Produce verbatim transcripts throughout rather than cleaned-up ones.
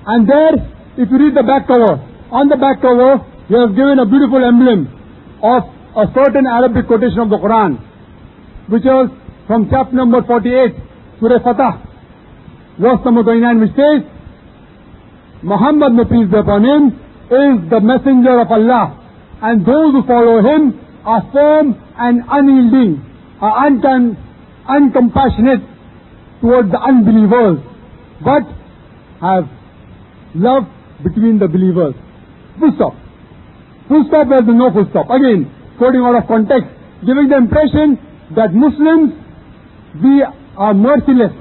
And there, if you read the back cover, on the back cover, he has given a beautiful emblem of a certain Arabic quotation of the Quran, which was from chapter number forty-eight, Surah Fatah, verse number twenty-nine, which says, Muhammad, may peace be upon him, is the messenger of Allah, and those who follow him are firm and unyielding, are uncon- uncompassionate towards the unbelievers, but have love between the believers. Full stop. Full stop where there is no full stop. Again, quoting out of context, giving the impression that Muslims, we are merciless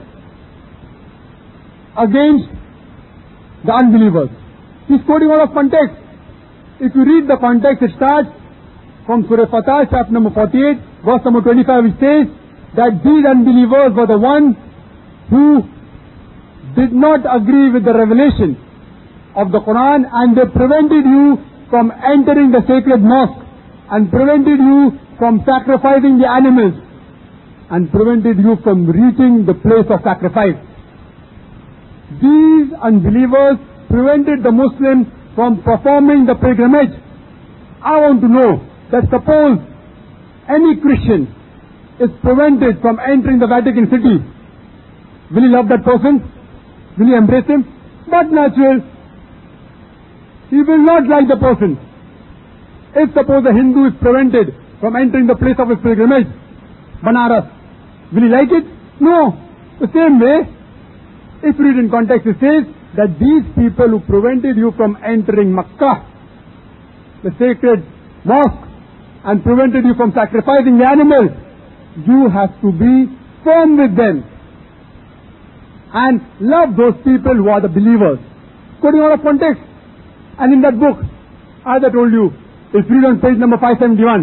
against the unbelievers. He's quoting out of context. If you read the context, it starts from Surah Fatah, chapter number forty-eight, verse number twenty-five, which says that these unbelievers were the ones who did not agree with the revelation of the Quran, and they prevented you from entering the sacred mosque, and prevented you from sacrificing the animals, and prevented you from reaching the place of sacrifice. These unbelievers prevented the Muslims from performing the pilgrimage. I want to know that suppose any Christian is prevented from entering the Vatican City, will he love that person? Will he embrace him? Not natural. He will not like the person. If suppose a Hindu is prevented from entering the place of his pilgrimage, Banaras, will he like it? No. The same way, if you read in context, it says that these people who prevented you from entering Makkah, the sacred mosque, and prevented you from sacrificing the animals, you have to be firm with them and love those people who are the believers. Quoting out of context. And in that book, as I told you, it's read on page number five seventy-one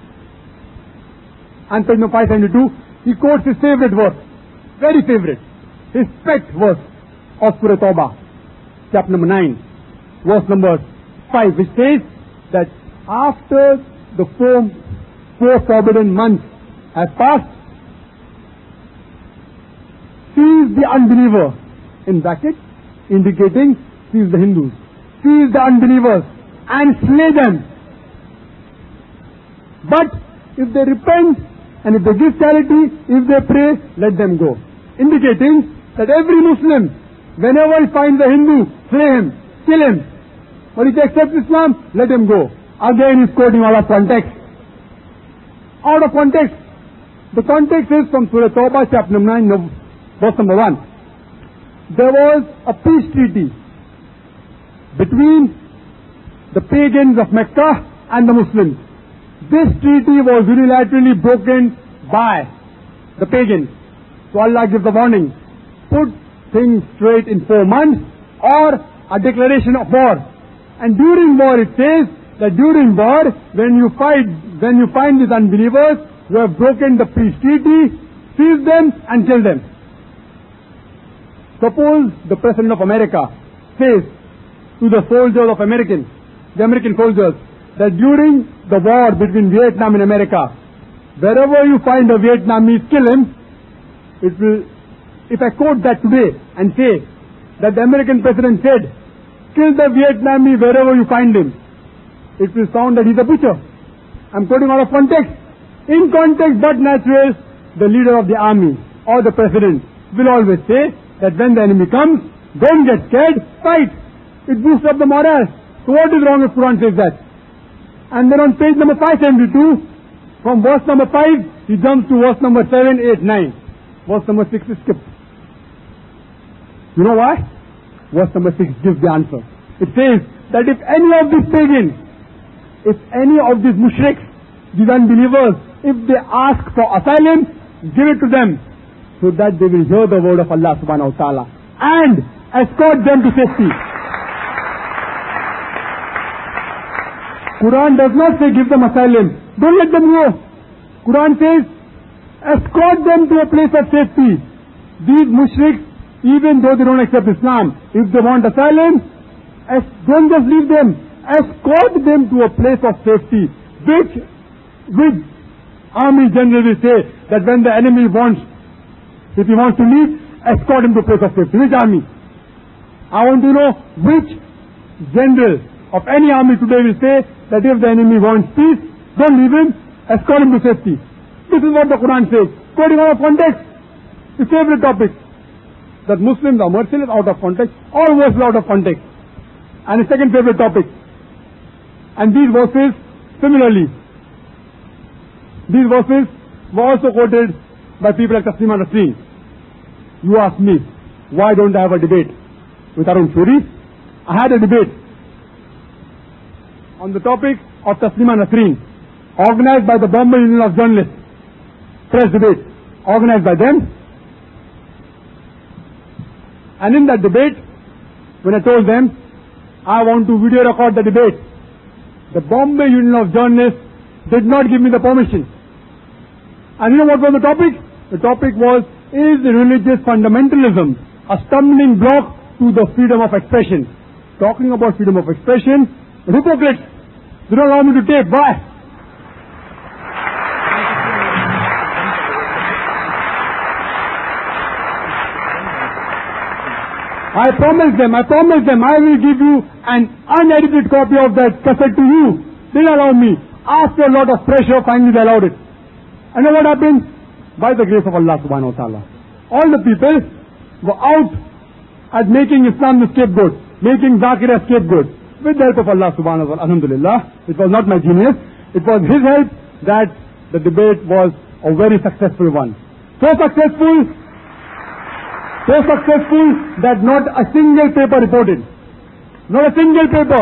and page number five seventy-two, he quotes his favorite verse, very favorite, his pet verse of Surah Tawbah, chapter number nine, verse number five, which says that after the four, four forbidden months have passed, seize the unbeliever, in brackets, indicating seize the Hindus, seize the unbelievers and slay them. But if they repent and if they give charity, if they pray, let them go. Indicating that every Muslim, whenever he finds a Hindu, slay him, kill him. But if he accepts Islam, let him go. Again he's quoting out of context. Out of context. The context is from Surah Tawbah, chapter number nine, verse number one. There was a peace treaty between the pagans of Mecca and the Muslims. This treaty was unilaterally broken by the pagans. So Allah gives a warning. Put things straight in four months or a declaration of war. And during war it says that during war, when you fight, when you find these unbelievers who have broken the peace treaty, seize them and kill them. Suppose the President of America says to the soldiers of American, the American soldiers, that during the war between Vietnam and America, wherever you find a Vietnamese, kill him. It will, if I quote that today and say that the American President said, kill the Vietnamese wherever you find him, it will sound that he's a butcher. I'm quoting out of context. In context, but natural, the leader of the army or the president will always say that when the enemy comes, don't get scared, fight. It boosts up the morale. So what is wrong if Quran says that? And then on page number five seventy-two, from verse number five, he jumps to verse number seven, eight, nine. Verse number six is skipped. You know why? Verse number six gives the answer. It says that if any of these pagans, if any of these mushriks, these unbelievers, if they ask for asylum, give it to them, so that they will hear the word of Allah subhanahu wa ta'ala and escort them to safety. Quran does not say give them asylum. Don't let them go. Quran says escort them to a place of safety. These mushriks, even though they don't accept Islam, if they want asylum, don't just leave them. Escort them to a place of safety. Which, which army general will say that when the enemy wants, if he wants to leave, escort him to a place of safety. Which army? I want to know which general of any army today will say that if the enemy wants peace, don't leave him, escort him to safety. This is what the Quran says. Quoting out of context, the favorite topic. That Muslims are merciless out of context, all verses out of context. And the second favorite topic. And these verses, similarly, these verses were also quoted by people like Taslima Nasreen. You ask me, why don't I have a debate with Arun Shuri? I had a debate on the topic of Taslima Nasreen, organized by the Bombay Union of Journalists. Press debate, organized by them. And in that debate, when I told them, I want to video record the debate, the Bombay Union of Journalists did not give me the permission. And you know what was the topic? The topic was, is religious fundamentalism a stumbling block to the freedom of expression? Talking about freedom of expression, hypocrites, do not allow me to tape. Why? I promised them, I promised them, I will give you an unedited copy of that cassette to you. They didn't allow me. After a lot of pressure, finally they allowed it. And then what happened? By the grace of Allah subhanahu wa ta'ala, all the people were out at making Islam the scapegoat, making Zakir a scapegoat. With the help of Allah subhanahu wa ta'ala, alhamdulillah, it was not my genius, it was His help that the debate was a very successful one. So successful, so successful that not a single paper reported. Not a single paper.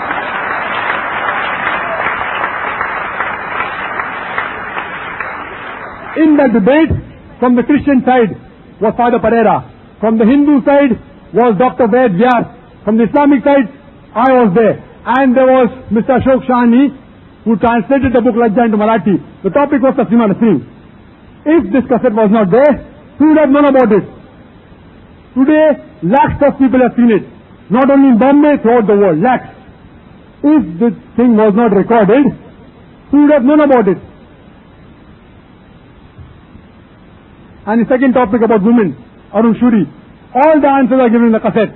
In that debate, from the Christian side was Father Pereira. From the Hindu side was Doctor Ved Vyas. From the Islamic side, I was there. And there was Mister Ashok Shahani, who translated the book Lajja into Marathi. The topic was Taslima Nasreen. If this cassette was not there, who would have known about it? Today, lakhs of people have seen it. Not only in Bombay, throughout the world. Lakhs. If this thing was not recorded, who would have known about it? And the second topic about women, Arun Shuri. All the answers are given in the cassette.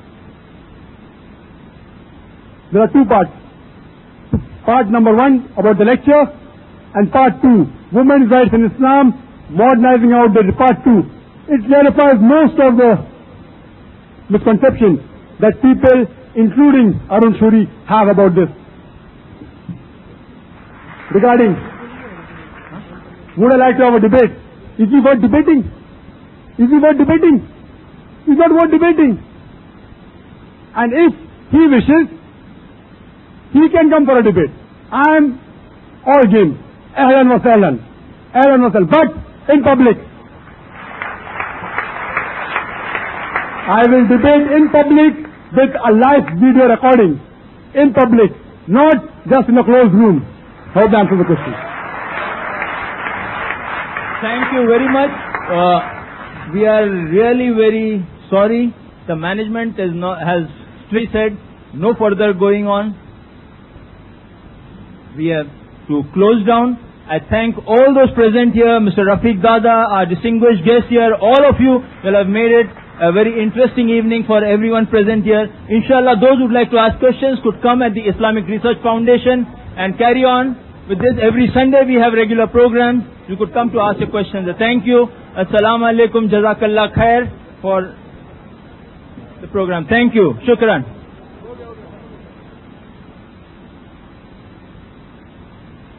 There are two parts. Part number one about the lecture, and part two, women's rights in Islam, modernizing out the part two. It clarifies most of the misconceptions that people, including Arun Shuri, have about this. Regarding, would I like to have a debate? Is he worth debating? Is he worth debating? He's not worth debating. And if he wishes, he can come for a debate. I am all game. Ahlan wa sahlan. Ahlan wa sahlan. But in public. I will debate in public with a live video recording. In public. Not just in a closed room. Hope that answers the question. Thank you very much. Uh, we are really very sorry. The management is not, has strictly said no further going on. We have to close down. I thank all those present here, Mister Rafiq Dada, our distinguished guests here, all of you will have made it a very interesting evening for everyone present here. Inshallah, those who would like to ask questions could come at the Islamic Research Foundation and carry on with this. Every Sunday we have regular programs. You could come to ask your questions. Thank you. Assalamu alaikum. Jazakallah khair for the program. Thank you. Shukran.